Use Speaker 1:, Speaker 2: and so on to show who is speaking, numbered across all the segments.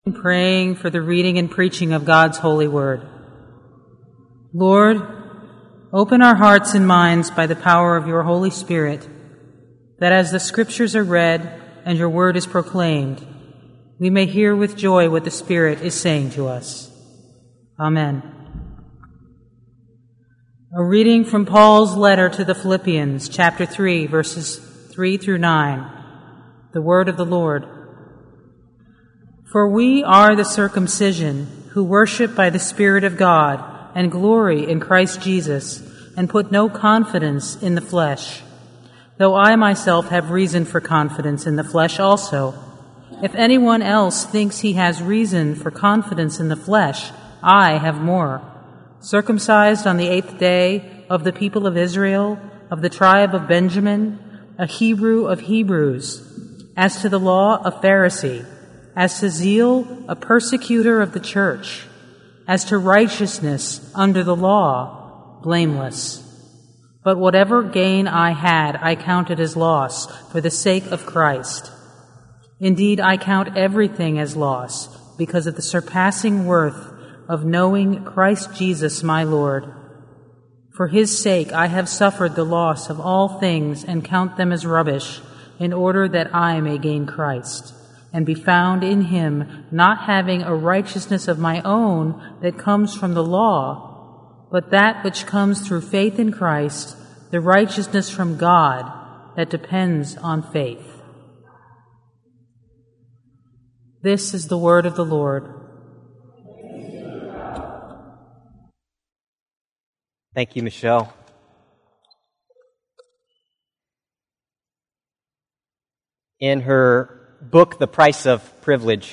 Speaker 1: Praying for the reading and preaching of God's holy word. Lord, open our hearts and minds by the power of your Holy Spirit, that as the Scriptures are read and your word is proclaimed, we may hear with joy what the Spirit is saying to us. Amen. A reading from Paul's letter to the Philippians, chapter 3, verses 3 through 9. The word of the Lord. For we are the circumcision who worship by the Spirit of God and glory in Christ Jesus and put no confidence in the flesh, though I myself have reason for confidence in the flesh also. If anyone else thinks he has reason for confidence in the flesh, I have more. Circumcised on the 8th day, of the people of Israel, of the tribe of Benjamin, a Hebrew of Hebrews, as to the law, a Pharisee, as to zeal, a persecutor of the church, as to righteousness under the law, blameless. But whatever gain I had, I counted as loss for the sake of Christ. Indeed, I count everything as loss because of the surpassing worth of knowing Christ Jesus my Lord. For his sake I have suffered the loss of all things and count them as rubbish, in order that I may gain Christ, and be found in him, not having a righteousness of my own that comes from the law, but that which comes through faith in Christ, the righteousness from God that depends on faith. This is the word of the Lord.
Speaker 2: Thank you, Michelle. In her book, The Price of Privilege,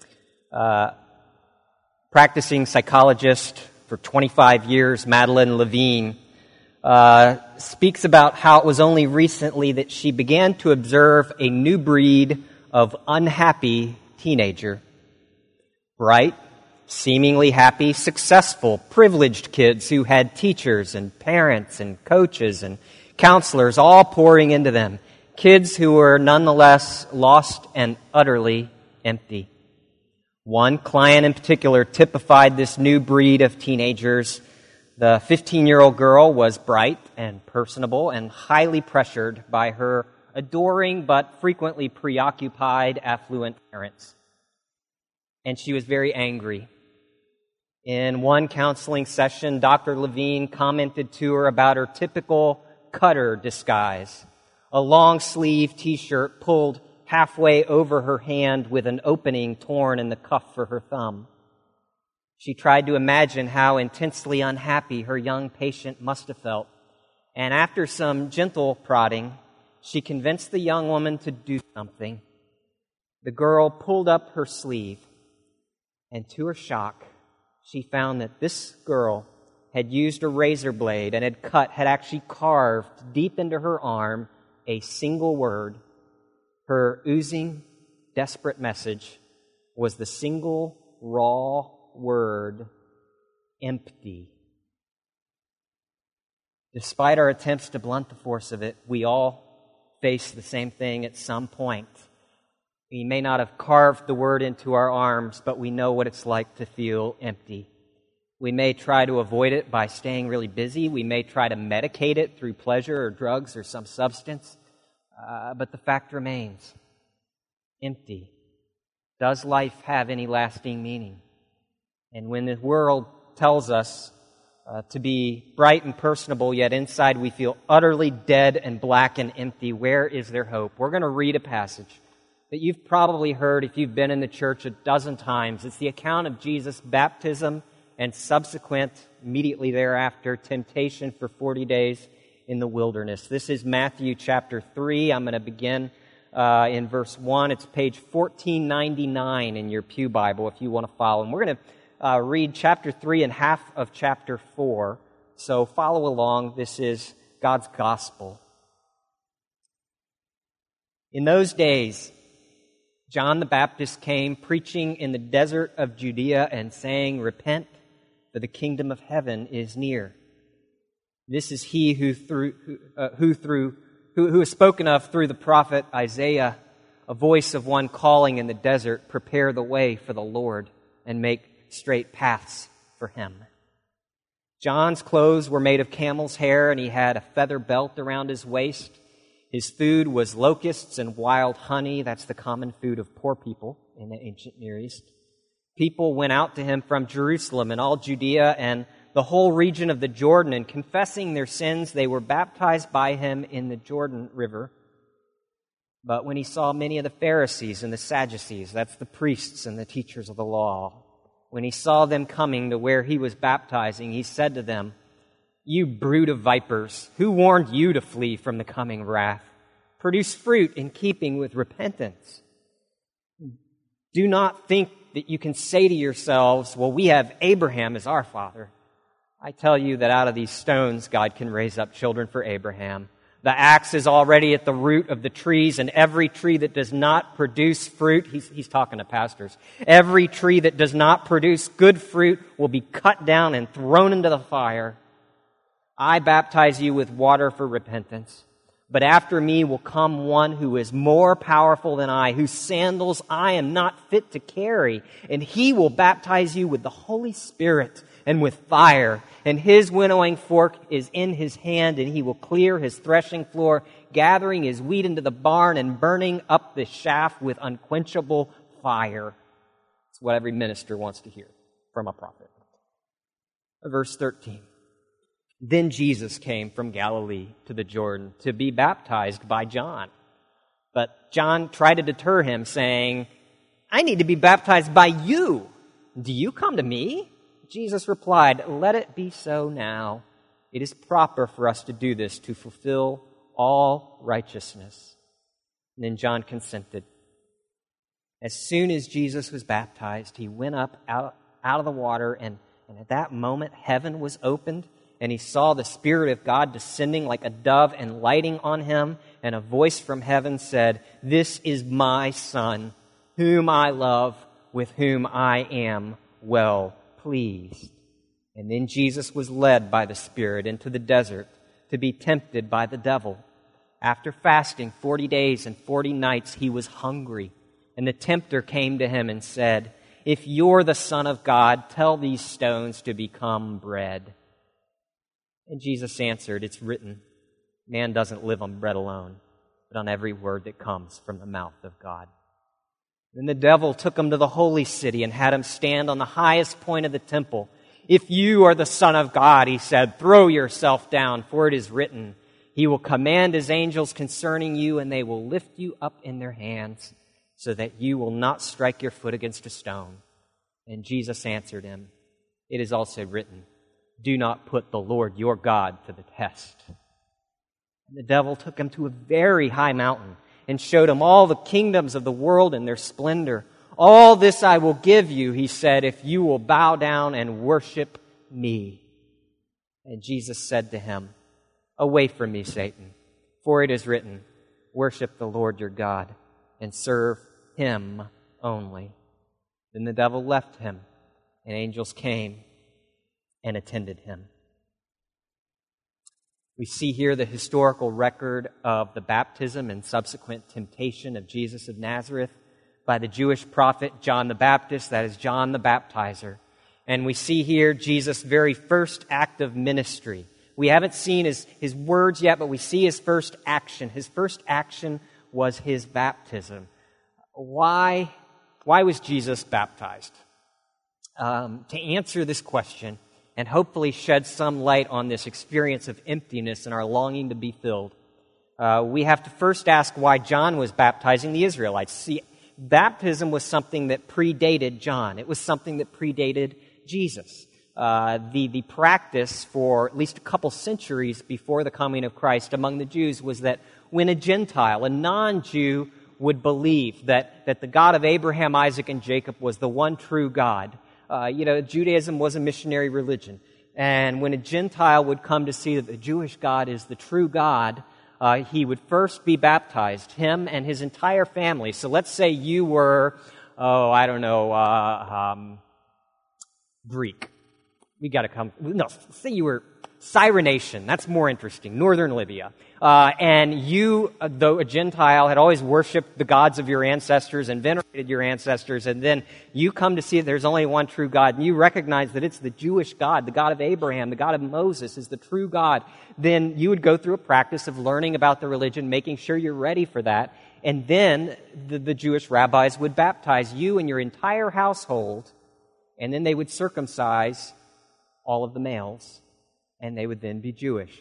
Speaker 2: practicing psychologist for 25 years, Madeline Levine, speaks about how it was only recently that she began to observe a new breed of unhappy teenager. Bright, seemingly happy, successful, privileged kids who had teachers and parents and coaches and counselors all pouring into them. Kids who were nonetheless lost and utterly empty. One client in particular typified this new breed of teenagers. The 15-year-old girl was bright and personable and highly pressured by her adoring but frequently preoccupied affluent parents. And she was very angry. In one counseling session, Dr. Levine commented to her about her typical cutter disguise. A long-sleeve T-shirt pulled halfway over her hand with an opening torn in the cuff for her thumb. She tried to imagine how intensely unhappy her young patient must have felt, and after some gentle prodding, she convinced the young woman to do something. The girl pulled up her sleeve, and to her shock, she found that this girl had used a razor blade and had actually carved deep into her arm a single word. Her oozing, desperate message was the single, raw word, empty. Despite our attempts to blunt the force of it, we all face the same thing at some point. We may not have carved the word into our arms, but we know what it's like to feel empty. We may try to avoid it by staying really busy. We may try to medicate it through pleasure or drugs or some substance. But the fact remains, empty. Does life have any lasting meaning? And when the world tells us to be bright and personable, yet inside we feel utterly dead and black and empty, where is there hope? We're going to read a passage that you've probably heard if you've been in the church a dozen times. It's the account of Jesus' baptism and subsequent, immediately thereafter, temptation for 40 days in the wilderness. This is Matthew chapter 3. I'm going to begin in verse 1. It's page 1499 in your pew Bible if you want to follow. And we're going to read chapter 3 and half of chapter 4. So follow along. This is God's gospel. In those days, John the Baptist came preaching in the desert of Judea and saying, "Repent, for the kingdom of heaven is near." This is he who is spoken of through the prophet Isaiah. a voice of one calling in the desert, prepare the way for the Lord and make straight paths for him. John's clothes were made of camel's hair, and he had a feather belt around his waist. His food was locusts and wild honey. That's the common food of poor people in the ancient Near East. People went out to him from Jerusalem and all Judea and the whole region of the Jordan, and confessing their sins, they were baptized by him in the Jordan River. But when he saw many of the Pharisees and the Sadducees, that's the priests and the teachers of the law, when he saw them coming to where he was baptizing, he said to them, "You brood of vipers, who warned you to flee from the coming wrath? Produce fruit in keeping with repentance. Do not think that you can say to yourselves, 'Well, we have Abraham as our father.' I tell you that out of these stones God can raise up children for Abraham. The axe is already at the root of the trees, and every tree that does not produce fruit," he's talking to pastors, "every tree that does not produce good fruit will be cut down and thrown into the fire. I baptize you with water for repentance, but after me will come one who is more powerful than I, whose sandals I am not fit to carry, and he will baptize you with the Holy Spirit and with fire, and his winnowing fork is in his hand, and he will clear his threshing floor, gathering his wheat into the barn and burning up the chaff with unquenchable fire." It's what every minister wants to hear from a prophet. Verse 13. Then Jesus came from Galilee to the Jordan to be baptized by John. But John tried to deter him, saying, "I need to be baptized by you. Do you come to me?" Jesus replied, "Let it be so now. It is proper for us to do this to fulfill all righteousness." And then John consented. As soon as Jesus was baptized, he went up out of the water, and at that moment heaven was opened, and he saw the Spirit of God descending like a dove and lighting on him, and a voice from heaven said, "This is my Son, whom I love, with whom I am well pleased." And then Jesus was led by the Spirit into the desert to be tempted by the devil. After fasting 40 days and 40 nights, he was hungry. And the tempter came to him and said, "If you're the Son of God, tell these stones to become bread." And Jesus answered, "It's written, man doesn't live on bread alone, but on every word that comes from the mouth of God." Then the devil took him to the holy city and had him stand on the highest point of the temple. "If you are the Son of God," he said, "throw yourself down, for it is written, he will command his angels concerning you, and they will lift you up in their hands, so that you will not strike your foot against a stone." And Jesus answered him, "It is also written, do not put the Lord your God to the test." And the devil took him to a very high mountain and showed him all the kingdoms of the world and their splendor. "All this I will give you," he said, "if you will bow down and worship me." And Jesus said to him, "Away from me, Satan, for it is written, worship the Lord your God and serve him only." Then the devil left him, and angels came and attended him. We see here the historical record of the baptism and subsequent temptation of Jesus of Nazareth by the Jewish prophet John the Baptist, that is John the Baptizer. And we see here Jesus' very first act of ministry. We haven't seen his words yet, but we see his first action. His first action was his baptism. Why was Jesus baptized? To answer this question, and hopefully shed some light on this experience of emptiness and our longing to be filled, we have to first ask why John was baptizing the Israelites. See, baptism was something that predated John. It was something that predated Jesus. The practice for at least a couple centuries before the coming of Christ among the Jews was that when a Gentile, a non-Jew, would believe that the God of Abraham, Isaac, and Jacob was the one true God. Judaism was a missionary religion. And when a Gentile would come to see that the Jewish God is the true God, he would first be baptized, him and his entire family. So let's say you were, Greek. Say you were Cyrenation, that's more interesting, northern Libya. And you, though a Gentile, had always worshipped the gods of your ancestors and venerated your ancestors, and then you come to see that there's only one true God, and you recognize that it's the Jewish God, the God of Abraham, the God of Moses is the true God, then you would go through a practice of learning about the religion, making sure you're ready for that, and then the Jewish rabbis would baptize you and your entire household, and then they would circumcise all of the males, and they would then be Jewish.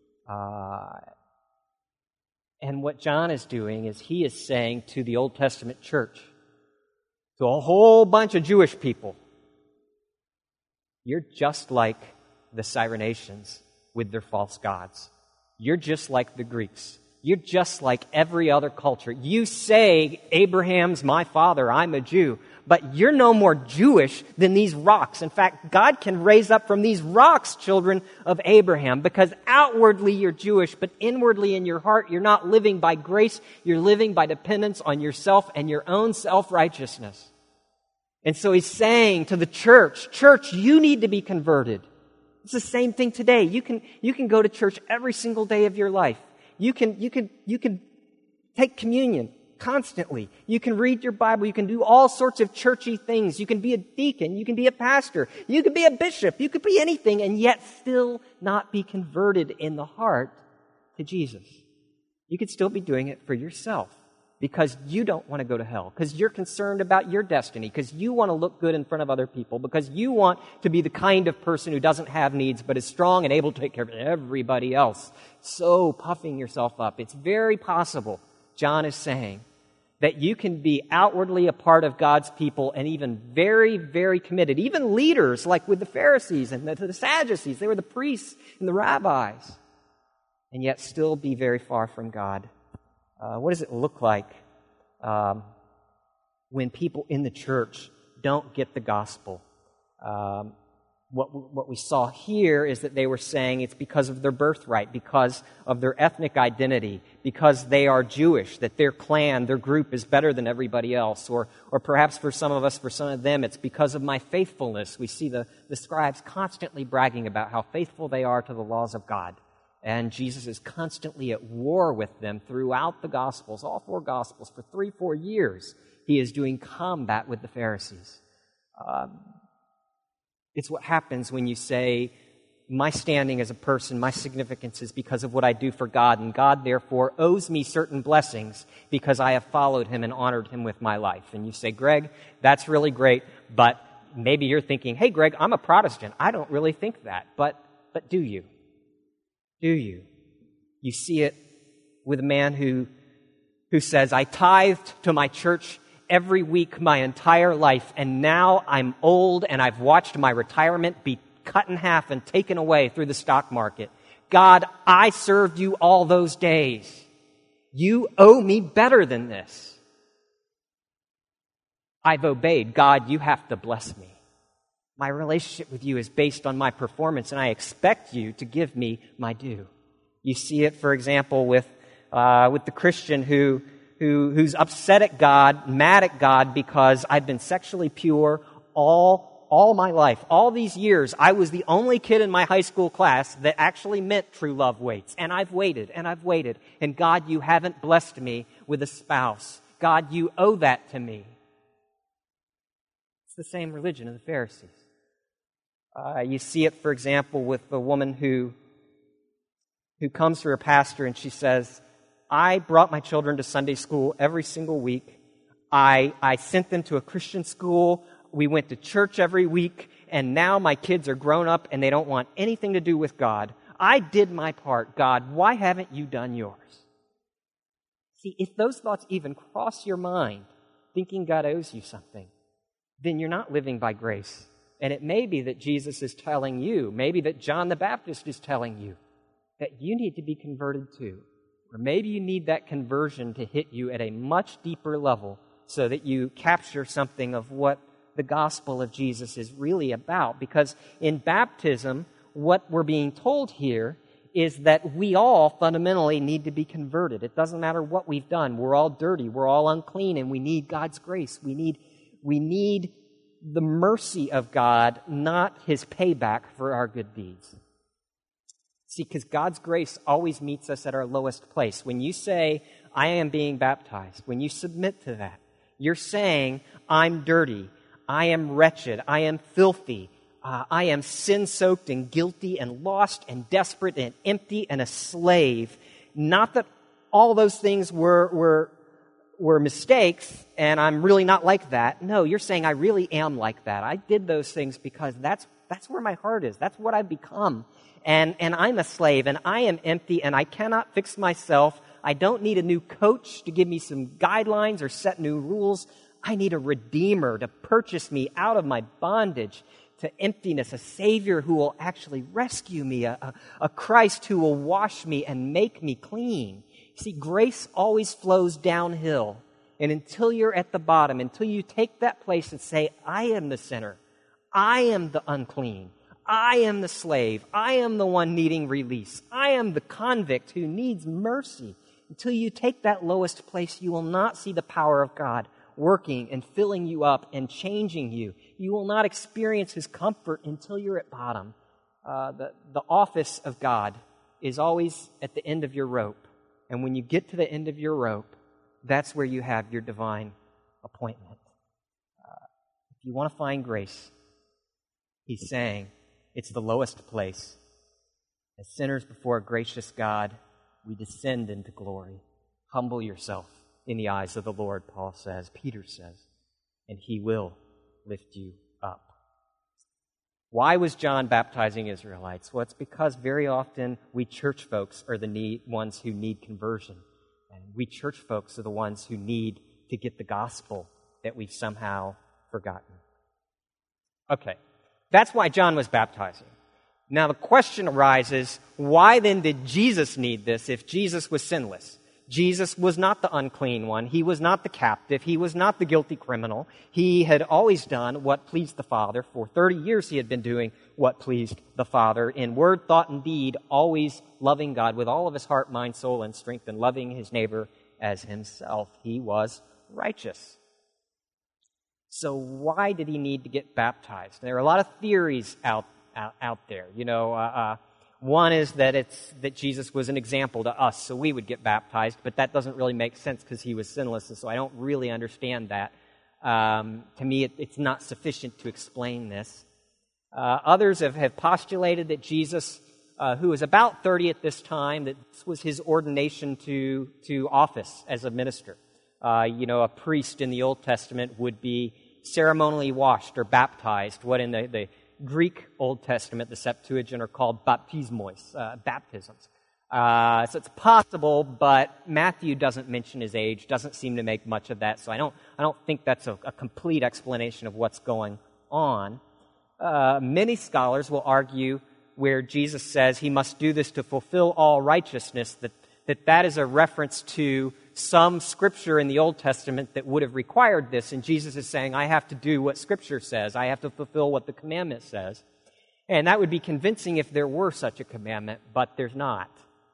Speaker 2: And what John is doing is he is saying to the Old Testament church, to a whole bunch of Jewish people, you're just like the Cyrenations with their false gods. You're just like the Greeks. You're just like every other culture. You say, Abraham's my father, I'm a Jew, but you're no more Jewish than these rocks. In fact, God can raise up from these rocks children of Abraham, because outwardly you're Jewish, but inwardly in your heart you're not living by grace, you're living by dependence on yourself and your own self-righteousness. And so he's saying to the church, you need to be converted. It's the same thing today. You can go to church every single day of your life. You can take communion constantly. You can read your Bible. You can do all sorts of churchy things. You can be a deacon. You can be a pastor. You can be a bishop. You could be anything and yet still not be converted in the heart to Jesus. You could still be doing it for yourself because you don't want to go to hell, because you're concerned about your destiny, because you want to look good in front of other people, because you want to be the kind of person who doesn't have needs but is strong and able to take care of everybody else. So puffing yourself up. It's very possible, John is saying, that you can be outwardly a part of God's people and even very, very committed. Even leaders, like with the Pharisees and the Sadducees, they were the priests and the rabbis, and yet still be very far from God. What does it look like when people in the church don't get the gospel? What we saw here is that they were saying it's because of their birthright, because of their ethnic identity, because they are Jewish, that their clan, their group is better than everybody else. Or perhaps for some of us, for some of them, it's because of my faithfulness. We see the scribes constantly bragging about how faithful they are to the laws of God. And Jesus is constantly at war with them throughout the Gospels, all 4 Gospels. For 3-4 years, he is doing combat with the Pharisees. It's what happens when you say, my standing as a person, my significance is because of what I do for God, and God, therefore, owes me certain blessings because I have followed him and honored him with my life. And you say, Greg, that's really great, but maybe you're thinking, hey, Greg, I'm a Protestant. I don't really think that. But do you? Do you? You see it with a man who says, I tithed to my church every week my entire life, and now I'm old and I've watched my retirement be cut in half and taken away through the stock market. God, I served you all those days. You owe me better than this. I've obeyed. God, you have to bless me. My relationship with you is based on my performance, and I expect you to give me my due. You see it, for example, with the Christian who's upset at God, mad at God because I've been sexually pure all my life. All these years, I was the only kid in my high school class that actually meant true love waits. And I've waited, and I've waited. And God, you haven't blessed me with a spouse. God, you owe that to me. It's the same religion of the Pharisees. You see it, for example, with the woman who comes to her pastor and she says, I brought my children to Sunday school every single week. I sent them to a Christian school. We went to church every week, and now my kids are grown up and they don't want anything to do with God. I did my part. God, why haven't you done yours? See, if those thoughts even cross your mind, thinking God owes you something, then you're not living by grace. And it may be that Jesus is telling you, maybe that John the Baptist is telling you, that you need to be converted too. Or maybe you need that conversion to hit you at a much deeper level so that you capture something of what the gospel of Jesus is really about. Because in baptism, what we're being told here is that we all fundamentally need to be converted. It doesn't matter what we've done. We're all dirty. We're all unclean, and we need God's grace. We need the mercy of God, not his payback for our good deeds. See, because God's grace always meets us at our lowest place. When you say, I am being baptized, when you submit to that, you're saying, I'm dirty, I am wretched, I am filthy, I am sin-soaked and guilty and lost and desperate and empty and a slave. Not that all those things were mistakes, and I'm really not like that. No, you're saying I really am like that. I did those things because that's where my heart is. That's what I've become. And I'm a slave, and I am empty, and I cannot fix myself. I don't need a new coach to give me some guidelines or set new rules. I need a redeemer to purchase me out of my bondage to emptiness, a Savior who will actually rescue me, a Christ who will wash me and make me clean. See, grace always flows downhill. And until you're at the bottom, until you take that place and say, I am the sinner, I am the unclean, I am the slave, I am the one needing release, I am the convict who needs mercy. Until you take that lowest place, you will not see the power of God working and filling you up and changing you. You will not experience His comfort until you're at bottom. The office of God is always at the end of your rope. And when you get to the end of your rope, that's where you have your divine appointment. If you want to find grace, He's saying it's the lowest place. As sinners before a gracious God, we descend into glory. Humble yourself in the eyes of the Lord, Paul says, Peter says, and He will lift you up. Why was John baptizing Israelites? Well, it's because very often we church folks are the ones who need conversion. And we church folks are the ones who need to get the gospel that we've somehow forgotten. Okay, that's why John was baptizing. Now the question arises, why then did Jesus need this if Jesus was sinless? Jesus was not the unclean one. He was not the captive. He was not the guilty criminal. He had always done what pleased the Father. For 30 years he had been doing what pleased the Father in word, thought, and deed, always loving God with all of his heart, mind, soul, and strength, and loving his neighbor as himself. He was righteous. So why did he need to get baptized? There are a lot of theories out there. One is that Jesus was an example to us, so we would get baptized, but that doesn't really make sense because he was sinless, and so I don't really understand that. To me, it's not sufficient to explain this. Others have postulated that Jesus, who was about 30 at this time, that this was his ordination to office as a minister. A priest in the Old Testament would be ceremonially washed or baptized, what in the Greek Old Testament, the Septuagint, are called baptismos, baptisms. So it's possible, but Matthew doesn't mention his age, doesn't seem to make much of that, so I don't think that's a complete explanation of what's going on. Many scholars will argue where Jesus says he must do this to fulfill all righteousness, that is a reference to some scripture in the Old Testament that would have required this, and Jesus is saying, I have to do what Scripture says. I have to fulfill what the commandment says. And that would be convincing if there were such a commandment, but there's not.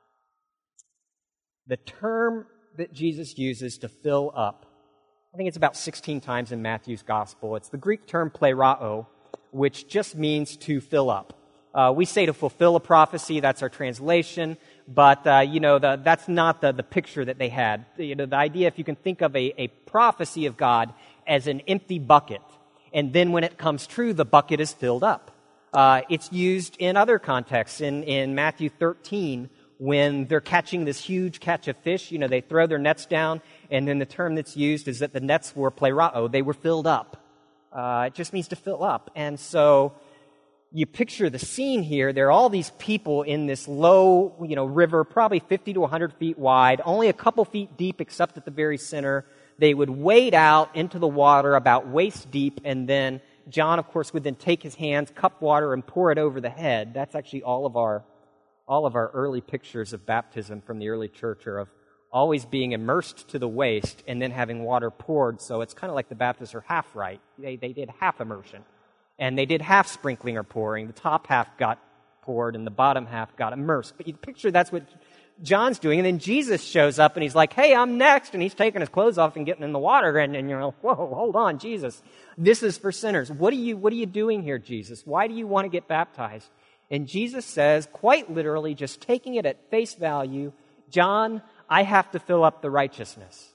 Speaker 2: The term that Jesus uses to fill up, I think it's about 16 times in Matthew's Gospel. It's the Greek term plerao, which just means to fill up. We say to fulfill a prophecy, that's our translation, but, that's not the picture that they had. The idea, if you can think of a prophecy of God as an empty bucket, and then when it comes true, the bucket is filled up. It's used in other contexts. In Matthew 13, when they're catching this huge catch of fish, they throw their nets down, and then the term that's used is that the nets were plerao, they were filled up. It just means to fill up. And so you picture the scene here. There are all these people in this low, river, probably 50 to 100 feet wide, only a couple feet deep except at the very center. They would wade out into the water about waist deep, and then John, of course, would then take his hands, cup water, and pour it over the head. That's actually all of our early pictures of baptism from the early church are of always being immersed to the waist and then having water poured. So it's kind of like the Baptists are half right. They did half immersion. And they did half sprinkling or pouring. The top half got poured and the bottom half got immersed. But you picture that's what John's doing. And then Jesus shows up and he's like, hey, I'm next. And he's taking his clothes off and getting in the water. And you're like, whoa, hold on, Jesus. This is for sinners. What are you doing here, Jesus? Why do you want to get baptized? And Jesus says, quite literally, just taking it at face value, John, I have to fill up the righteousness.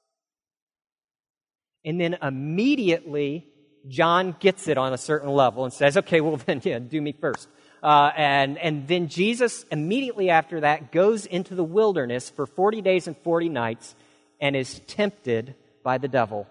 Speaker 2: And then immediately, John gets it on a certain level and says, okay, well then, do me first. And then Jesus, immediately after that, goes into the wilderness for 40 days and 40 nights and is tempted by the devil.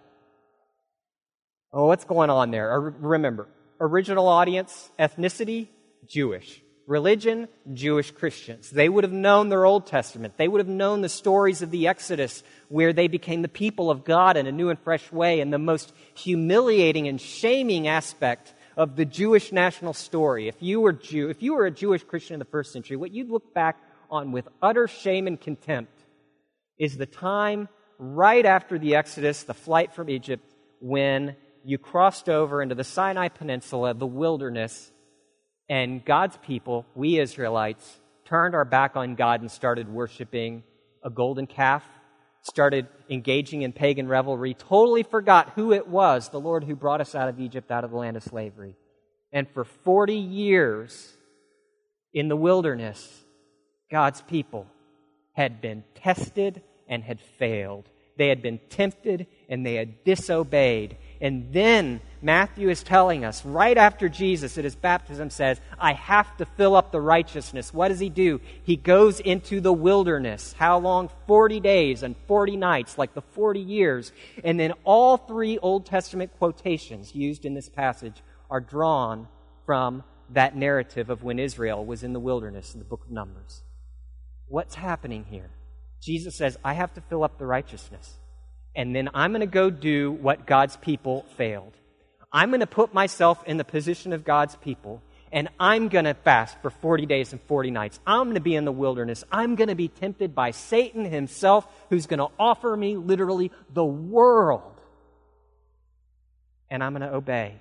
Speaker 2: Oh, what's going on there? Remember, original audience, ethnicity, Jewish. Religion, Jewish Christians. They would have known their Old Testament. They would have known the stories of the Exodus where they became the people of God in a new and fresh way. And the most humiliating and shaming aspect of the Jewish national story, if you were a Jewish Christian in the first century, what you'd look back on with utter shame and contempt is the time right after the Exodus, the flight from Egypt, when you crossed over into the Sinai Peninsula, the wilderness, and God's people, we Israelites, turned our back on God and started worshiping a golden calf, started engaging in pagan revelry, totally forgot who it was, the Lord who brought us out of Egypt, out of the land of slavery. And for 40 years in the wilderness, God's people had been tested and had failed. They had been tempted and they had disobeyed. And then Matthew is telling us, right after Jesus at his baptism says, I have to fill up the righteousness. What does he do? He goes into the wilderness. How long? 40 days and 40 nights, like the 40 years. And then all three Old Testament quotations used in this passage are drawn from that narrative of when Israel was in the wilderness in the book of Numbers. What's happening here? Jesus says, I have to fill up the righteousness. And then I'm going to go do what God's people failed. I'm going to put myself in the position of God's people, and I'm going to fast for 40 days and 40 nights. I'm going to be in the wilderness. I'm going to be tempted by Satan himself, who's going to offer me literally the world. And I'm going to obey.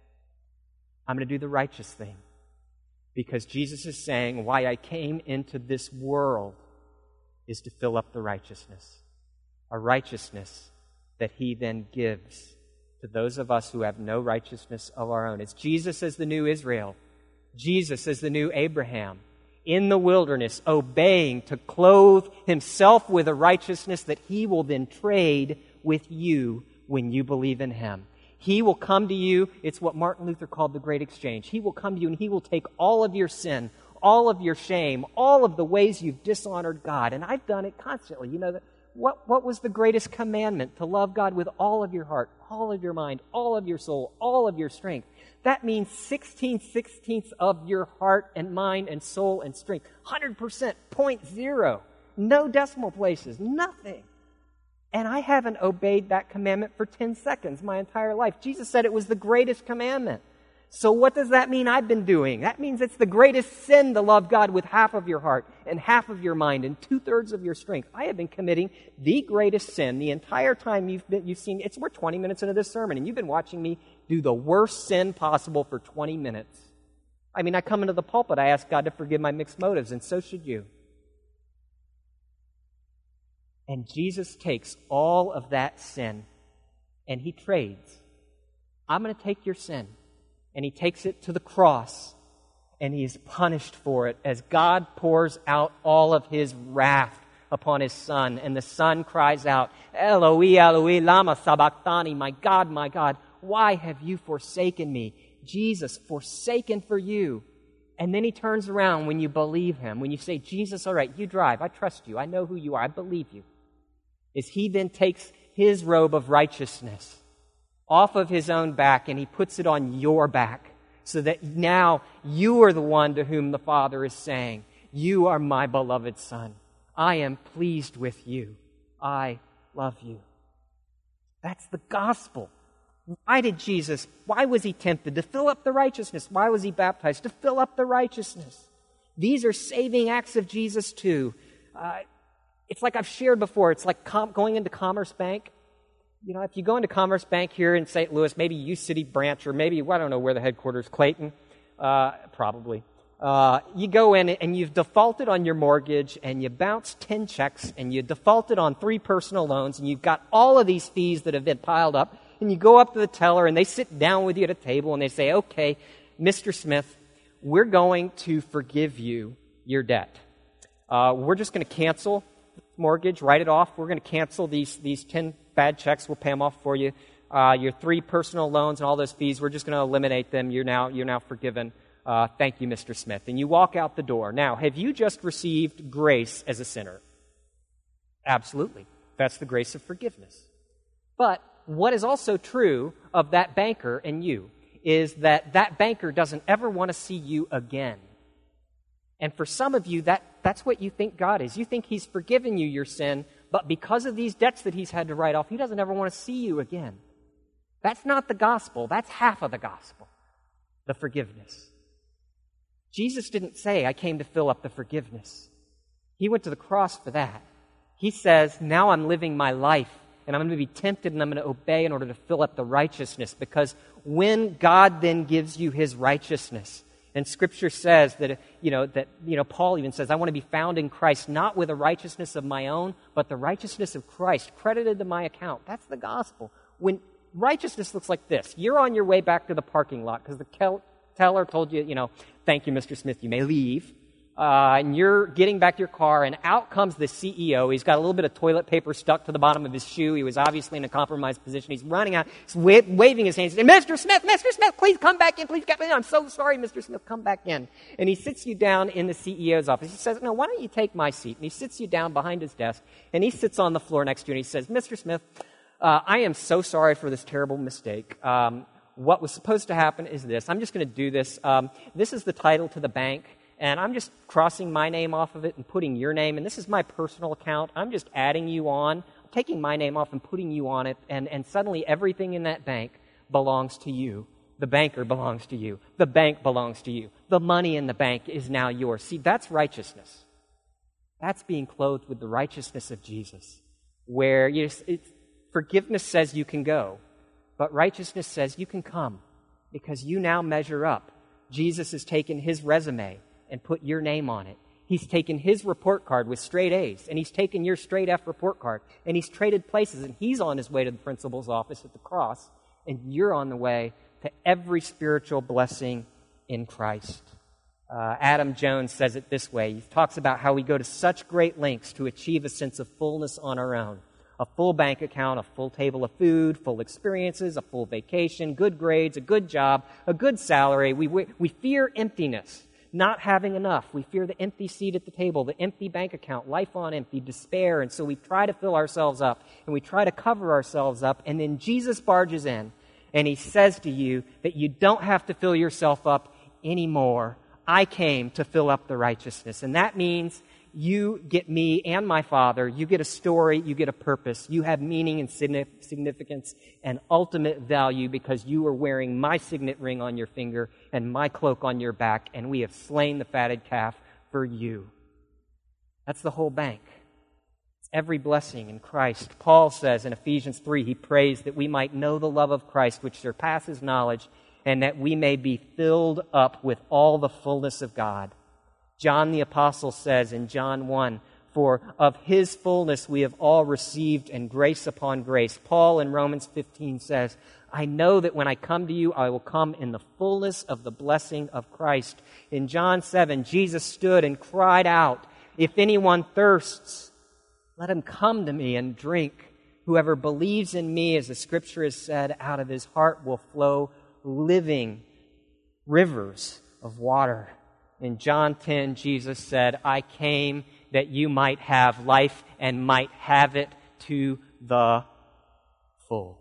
Speaker 2: I'm going to do the righteous thing. Because Jesus is saying, why I came into this world is to fill up the righteousness. A righteousness that he then gives to those of us who have no righteousness of our own. It's Jesus as the new Israel. Jesus as the new Abraham. In the wilderness, obeying to clothe himself with a righteousness that he will then trade with you when you believe in him. He will come to you. It's what Martin Luther called the great exchange. He will come to you and he will take all of your sin, all of your shame, all of the ways you've dishonored God. And I've done it constantly. You know that. What was the greatest commandment? To love God with all of your heart, all of your mind, all of your soul, all of your strength. That means 16/16 of your heart and mind and soul and strength. 100%, 0.0. No decimal places, nothing. And I haven't obeyed that commandment for 10 seconds my entire life. Jesus said it was the greatest commandment. So what does that mean I've been doing? That means it's the greatest sin to love God with half of your heart and half of your mind and 2/3 of your strength. I have been committing the greatest sin the entire time you've seen. We're 20 minutes into this sermon, and you've been watching me do the worst sin possible for 20 minutes. I mean, I come into the pulpit, I ask God to forgive my mixed motives, and so should you. And Jesus takes all of that sin, and he trades. I'm going to take your sin. And he takes it to the cross, and he is punished for it as God pours out all of his wrath upon his Son. And the Son cries out, Eloi, Eloi, lama sabachthani, my God, why have you forsaken me? Jesus, forsaken for you. And then he turns around when you believe him, when you say, Jesus, all right, you drive, I trust you, I know who you are, I believe you. Is he then takes his robe of righteousness off of his own back, and he puts it on your back, so that now you are the one to whom the Father is saying, you are my beloved Son. I am pleased with you. I love you. That's the gospel. Why was he tempted? To fill up the righteousness. Why was he baptized? To fill up the righteousness. These are saving acts of Jesus too. It's like I've shared before. It's like going into Commerce Bank. You know, if you go into Commerce Bank here in St. Louis, maybe U City branch, or maybe, I don't know where the headquarters, Clayton, probably. You go in and you've defaulted on your mortgage, and you bounce 10 checks, and you defaulted on 3 personal loans, and you've got all of these fees that have been piled up, and you go up to the teller, and they sit down with you at a table, and they say, okay, Mr. Smith, we're going to forgive you your debt. We're just going to cancel the mortgage, write it off. We're going to cancel these 10 bad checks. We'll pay them off for you. Your 3 personal loans and all those fees, we're just going to eliminate them. You're now forgiven. Thank you, Mr. Smith. And you walk out the door. Now, have you just received grace as a sinner? Absolutely. That's the grace of forgiveness. But what is also true of that banker and you is that banker doesn't ever want to see you again. And for some of you, that's what you think God is. You think He's forgiven you your sin, but because of these debts that He's had to write off, He doesn't ever want to see you again. That's not the gospel. That's half of the gospel, the forgiveness. Jesus didn't say, I came to fill up the forgiveness. He went to the cross for that. He says, now I'm living my life, and I'm going to be tempted and I'm going to obey in order to fill up the righteousness, because when God then gives you His righteousness, and Scripture says that Paul even says, I want to be found in Christ, not with a righteousness of my own, but the righteousness of Christ credited to my account. That's the gospel. When righteousness looks like this, you're on your way back to the parking lot because the teller told you, thank you, Mr. Smith, you may leave. And you're getting back to your car, and out comes the CEO. He's got a little bit of toilet paper stuck to the bottom of his shoe. He was obviously in a compromised position. He's running out. He's waving his hands. Mr. Smith, please come back in. Please come in. I'm so sorry, Mr. Smith, come back in. And he sits you down in the CEO's office. He says, no, why don't you take my seat? And he sits you down behind his desk, and he sits on the floor next to you, and he says, Mr. Smith, I am so sorry for this terrible mistake. What was supposed to happen is this. I'm just going to do this. This is the title to the bank. And I'm just crossing my name off of it and putting your name. And this is my personal account. I'm just adding you on, taking my name off and putting you on it. And suddenly everything in that bank belongs to you. The banker belongs to you. The bank belongs to you. The money in the bank is now yours. See, that's righteousness. That's being clothed with the righteousness of Jesus. Where forgiveness says you can go, but righteousness says you can come because you now measure up. Jesus has taken His resume and put your name on it. He's taken His report card with straight A's, and He's taken your straight F report card, and He's traded places, and He's on His way to the principal's office at the cross, and you're on the way to every spiritual blessing in Christ. Adam Jones says it this way. He talks about how we go to such great lengths to achieve a sense of fullness on our own. A full bank account, a full table of food, full experiences, a full vacation, good grades, a good job, a good salary. We fear emptiness. Not having enough. We fear the empty seat at the table, the empty bank account, life on empty, despair. And so we try to fill ourselves up and we try to cover ourselves up. And then Jesus barges in and He says to you that you don't have to fill yourself up anymore. I came to fill up the righteousness. And that means you get me and my Father. You get a story. You get a purpose. You have meaning and significance and ultimate value because you are wearing my signet ring on your finger and my cloak on your back, and we have slain the fatted calf for you. That's the whole bank. It's every blessing in Christ. Paul says in Ephesians 3, he prays that we might know the love of Christ, which surpasses knowledge, and that we may be filled up with all the fullness of God. John the Apostle says in John 1, for of His fullness we have all received, and grace upon grace. Paul in Romans 15 says, I know that when I come to you, I will come in the fullness of the blessing of Christ. In John 7, Jesus stood and cried out, if anyone thirsts, let him come to me and drink. Whoever believes in me, as the Scripture has said, out of his heart will flow living rivers of water. In John 10, Jesus said, I came that you might have life and might have it to the full.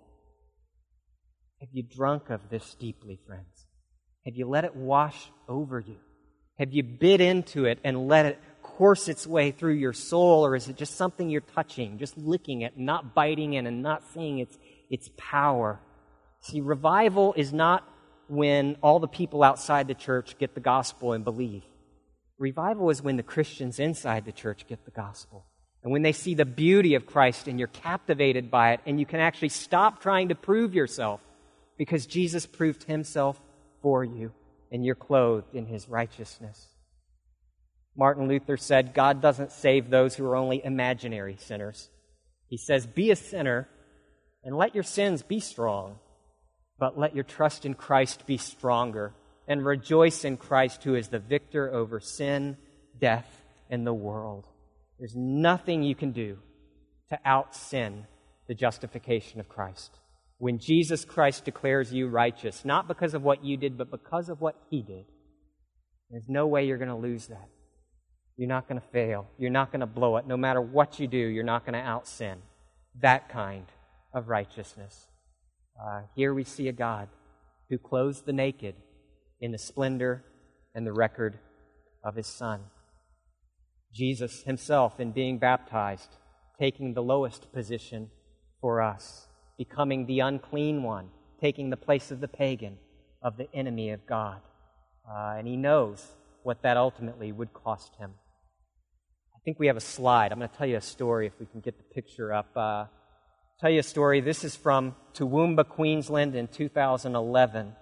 Speaker 2: Have you drunk of this deeply, friends? Have you let it wash over you? Have you bit into it and let it course its way through your soul, or is it just something you're touching, just licking it, not biting in and not seeing its power? See, revival is not when all the people outside the church get the gospel and believe. Revival is when the Christians inside the church get the gospel. And when they see the beauty of Christ and you're captivated by it and you can actually stop trying to prove yourself because Jesus proved Himself for you and you're clothed in His righteousness. Martin Luther said, God doesn't save those who are only imaginary sinners. He says, be a sinner and let your sins be strong, but let your trust in Christ be stronger. and rejoice in Christ, who is the victor over sin, death, and the world. There's nothing you can do to out-sin the justification of Christ. When Jesus Christ declares you righteous, not because of what you did, but because of what He did, there's no way you're going to lose that. You're not going to fail. You're not going to blow it. No matter what you do, you're not going to out-sin that kind of righteousness. Here we see a God who clothes the naked in the splendor and the record of His Son. Jesus Himself, in being baptized, taking the lowest position for us, becoming the unclean one, taking the place of the pagan, of the enemy of God. And He knows what that ultimately would cost Him. I think we have a slide. I'm going to tell you a story if we can get the picture up. Tell you a story. This is from Toowoomba, Queensland in 2011.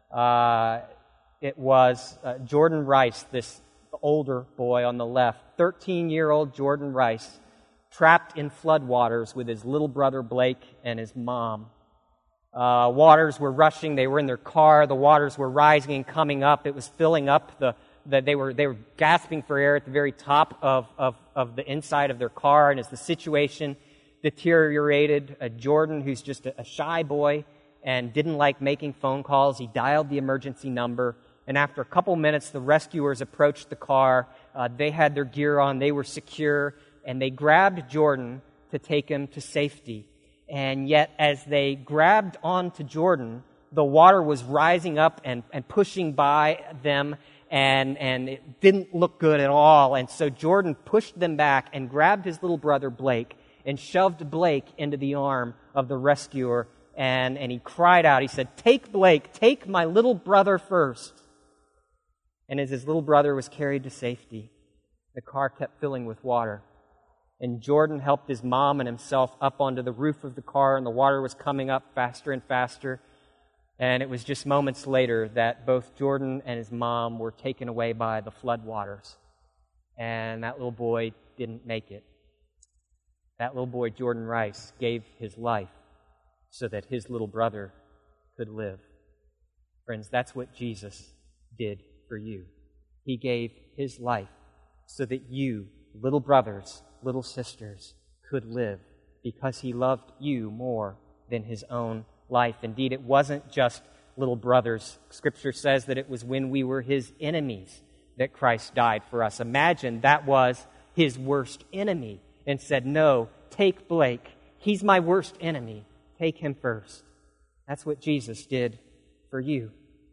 Speaker 2: It was Jordan Rice, this older boy on the left, 13-year-old Jordan Rice, trapped in floodwaters with his little brother Blake and his mom. Waters were rushing. They were in their car. The waters were rising and coming up. It was filling up they were gasping for air at the very top of the inside of their car. And as the situation deteriorated, Jordan, who's just a shy boy and didn't like making phone calls, he dialed the emergency number. And after a couple minutes, the rescuers approached the car. They had their gear on. They were secure. And they grabbed Jordan to take him to safety. And yet, as they grabbed onto Jordan, the water was rising up and pushing by them, and it didn't look good at all. And so Jordan pushed them back and grabbed his little brother Blake and shoved Blake into the arm of the rescuer. And he cried out, he said, "Take Blake, take my little brother first." And as his little brother was carried to safety, the car kept filling with water. And Jordan helped his mom and himself up onto the roof of the car, and the water was coming up faster and faster. And it was just moments later that both Jordan and his mom were taken away by the floodwaters. And that little boy didn't make it. That little boy, Jordan Rice, gave his life so that his little brother could live. Friends, that's what Jesus did for you. He gave His life so that you, little brothers, little sisters, could live, because He loved you more than His own life. Indeed, it wasn't just little brothers. Scripture says that it was when we were His enemies that Christ died for us. Imagine that was His worst enemy and said, "No, take Blake. He's my worst enemy. Take him first." That's what Jesus did for you.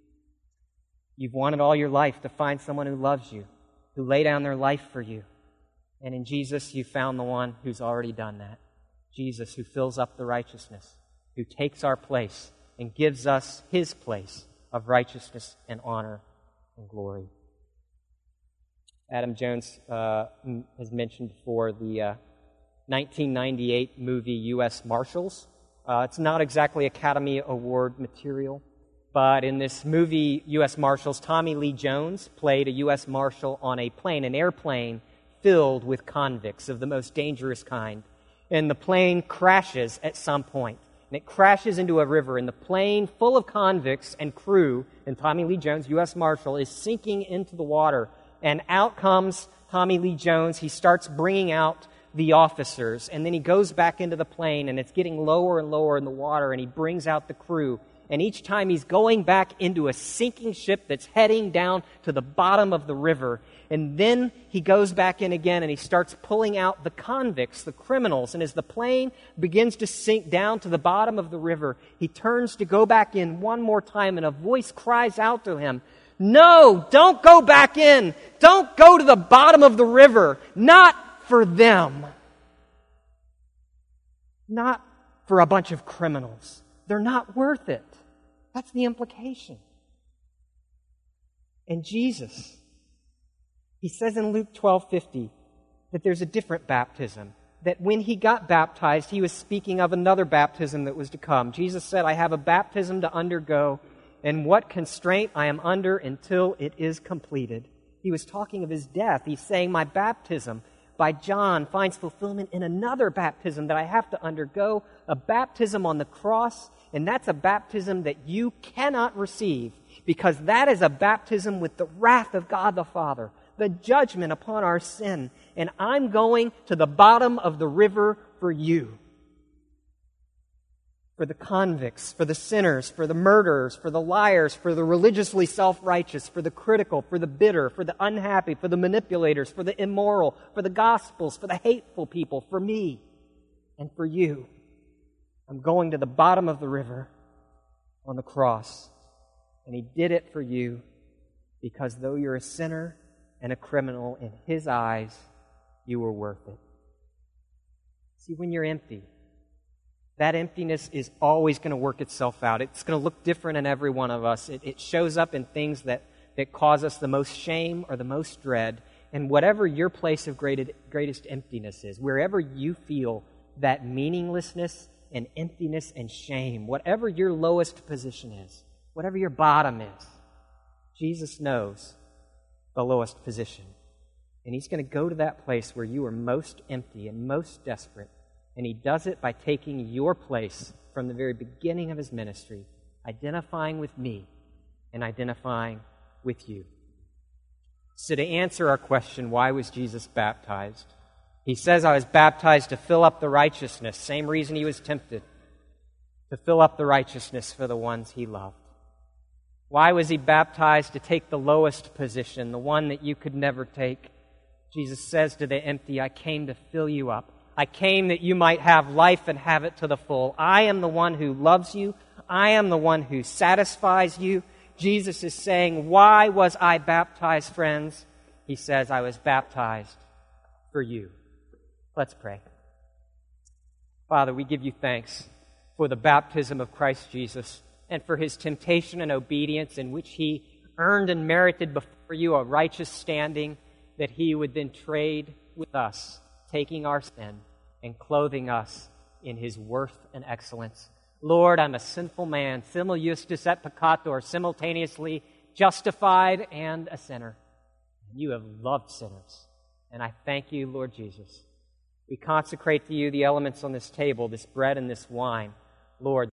Speaker 2: You've wanted all your life to find someone who loves you, who lay down their life for you. And in Jesus, you found the one who's already done that. Jesus, who fills up the righteousness, who takes our place and gives us His place of righteousness and honor and glory. Adam Jones has mentioned before the 1998 movie U.S. Marshals. It's not exactly Academy Award material, but in this movie, U.S. Marshals, Tommy Lee Jones played a U.S. Marshal on a plane, an airplane filled with convicts of the most dangerous kind. And the plane crashes at some point. And it crashes into a river, and the plane full of convicts and crew, and Tommy Lee Jones, U.S. Marshal, is sinking into the water. And out comes Tommy Lee Jones. He starts bringing out the officers, and then he goes back into the plane, and it's getting lower and lower in the water, and he brings out the crew. And each time he's going back into a sinking ship that's heading down to the bottom of the river. And then he goes back in again and he starts pulling out the convicts, the criminals. And as the plane begins to sink down to the bottom of the river, he turns to go back in one more time, and a voice cries out to him, "No, don't go back in. Don't go to the bottom of the river. Not for them. Not for a bunch of criminals. They're not worth it." That's the implication. And Jesus, He says in Luke 12:50 that there's a different baptism. That when He got baptized, He was speaking of another baptism that was to come. Jesus said, "I have a baptism to undergo, and what constraint I am under until it is completed." He was talking of His death. He's saying, my baptism by John finds fulfillment in another baptism that I have to undergo, a baptism on the cross. And that's a baptism that you cannot receive because that is a baptism with the wrath of God the Father, the judgment upon our sin. And I'm going to the bottom of the river for you. For the convicts, for the sinners, for the murderers, for the liars, for the religiously self-righteous, for the critical, for the bitter, for the unhappy, for the manipulators, for the immoral, for the gospels, for the hateful people, for me, and for you. I'm going to the bottom of the river on the cross. And He did it for you because though you're a sinner and a criminal, in His eyes, you were worth it. See, when you're empty, that emptiness is always going to work itself out. It's going to look different in every one of us. It shows up in things that cause us the most shame or the most dread. And whatever your place of greatest emptiness is, wherever you feel that meaninglessness and emptiness and shame, whatever your lowest position is, whatever your bottom is, Jesus knows the lowest position. And He's going to go to that place where you are most empty and most desperate. And He does it by taking your place from the very beginning of His ministry, identifying with me and identifying with you. So to answer our question, why was Jesus baptized? He says, I was baptized to fill up the righteousness. Same reason He was tempted. To fill up the righteousness for the ones He loved. Why was He baptized? To take the lowest position, the one that you could never take. Jesus says to the empty, I came to fill you up. I came that you might have life and have it to the full. I am the one who loves you. I am the one who satisfies you. Jesus is saying, why was I baptized, friends? He says, I was baptized for you. Let's pray. Father, we give you thanks for the baptism of Christ Jesus and for His temptation and obedience in which He earned and merited before you a righteous standing that He would then trade with us, taking our sin and clothing us in His worth and excellence. Lord, I'm a sinful man, simul justus et peccator, simultaneously justified and a sinner. You have loved sinners, and I thank you, Lord Jesus. We consecrate to you the elements on this table, this bread and this wine. Lord,